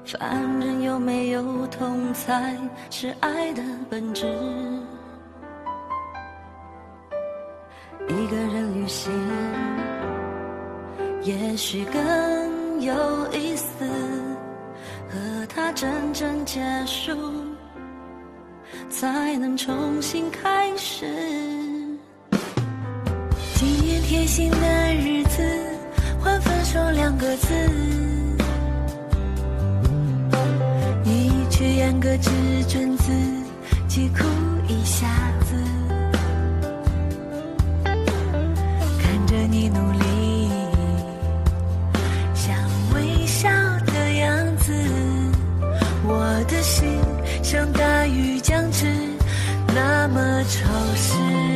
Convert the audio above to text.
反正有没有痛才是爱的本质。一个人旅行也许更有意思，和他真正结束才能重新开始。 纪念贴心的日子换分手2个字，你却演个至尊自己哭一下子，看着你努力想微笑的样子，我的心像大雨将至，那么潮湿。